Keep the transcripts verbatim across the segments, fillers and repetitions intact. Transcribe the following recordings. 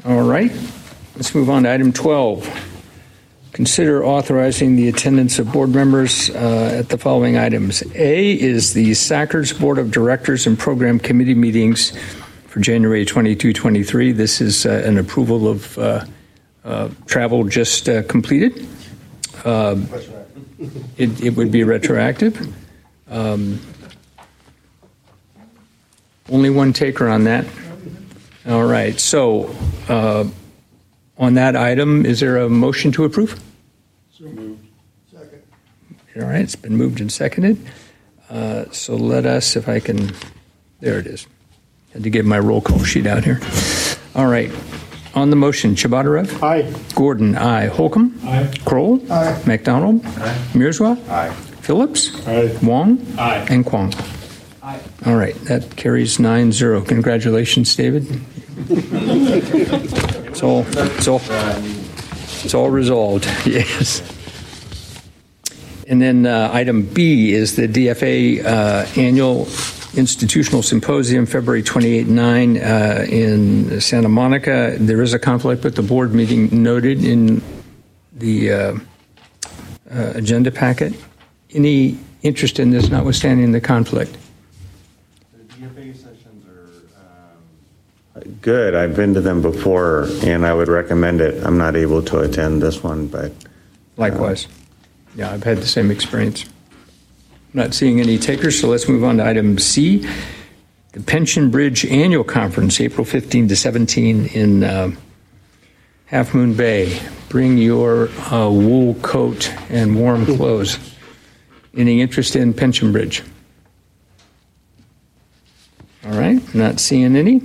All right. Let's move on to item twelve. Consider authorizing the attendance of board members uh, at the following items. A is the SACRS Board of Directors and Program Committee meetings for January twenty-second, twenty-three. This is uh, an approval of uh, uh, travel just uh, completed. Uh, it, it would be retroactive. Um, only one taker on that. All right. So uh, on that item, is there a motion to approve? So moved. Second. All right. It's been moved and seconded. Uh, so let us, if I can, there it is. Had to get my roll call sheet out here. All right. On the motion, Chabadarev? Aye. Gordon, aye. Holcomb? Aye. Kroll? Aye. McDonald? Aye. Mirzwa? Aye. Phillips? Aye. Wong? Aye. And Kwong? Aye. All right. That carries nine zero. Congratulations, David. It's all, it's all, it's all resolved. Yes. And then uh, item B is the D F A uh, annual institutional symposium, February twenty-eighth and nine uh, in Santa Monica. There is a conflict with the board meeting noted in the uh, uh, agenda packet. Any interest in this, notwithstanding the conflict? The D F A sessions are um, good. I've been to them before, and I would recommend it. I'm not able to attend this one, but Likewise. Yeah, I've had the same experience. Not seeing any takers, so let's move on to item C, the Pension Bridge Annual Conference, April fifteenth to seventeenth in uh, Half Moon Bay. Bring your uh, wool coat and warm clothes. Any interest in Pension Bridge? All right, not seeing any.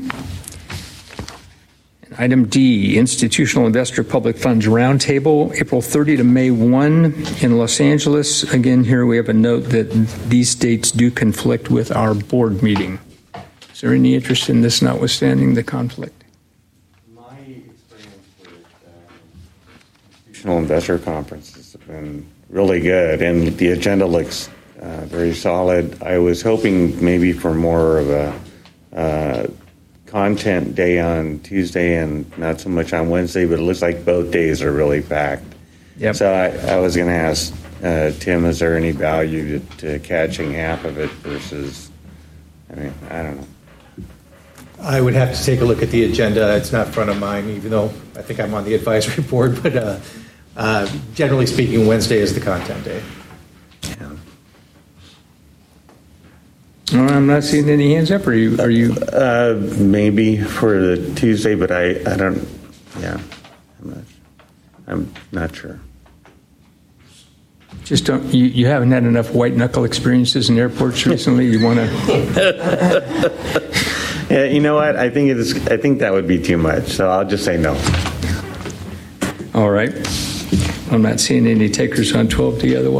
Item D, Institutional Investor Public Funds Roundtable, April thirtieth to May first in Los Angeles. Again, here we have a note that these dates do conflict with our board meeting. Is there any interest in this, notwithstanding the conflict? my experience with um, institutional investor conferences have been really good, and the agenda looks uh, very solid. I was hoping maybe for more of a uh, content day on Tuesday and not so much on Wednesday, but it looks like both days are really packed. Yep. So I, I was going to ask uh, Tim, is there any value to, to catching half of it versus, I mean, I don't know. I would have to take a look at the agenda. It's not front of mind, even though I think I'm on the advisory board. But uh, uh, generally speaking, Wednesday is the content day. Yeah. Well, I'm not seeing any hands up. Are you? Are you? Uh, maybe for the Tuesday, but I, I don't, yeah, I'm not, I'm not sure. Just don't. You, you haven't had enough white knuckle experiences in airports recently. You want to? Yeah, you know what? I think it is. I think that would be too much. So I'll just say no. All right. I'm not seeing any takers on twelve D otherwise.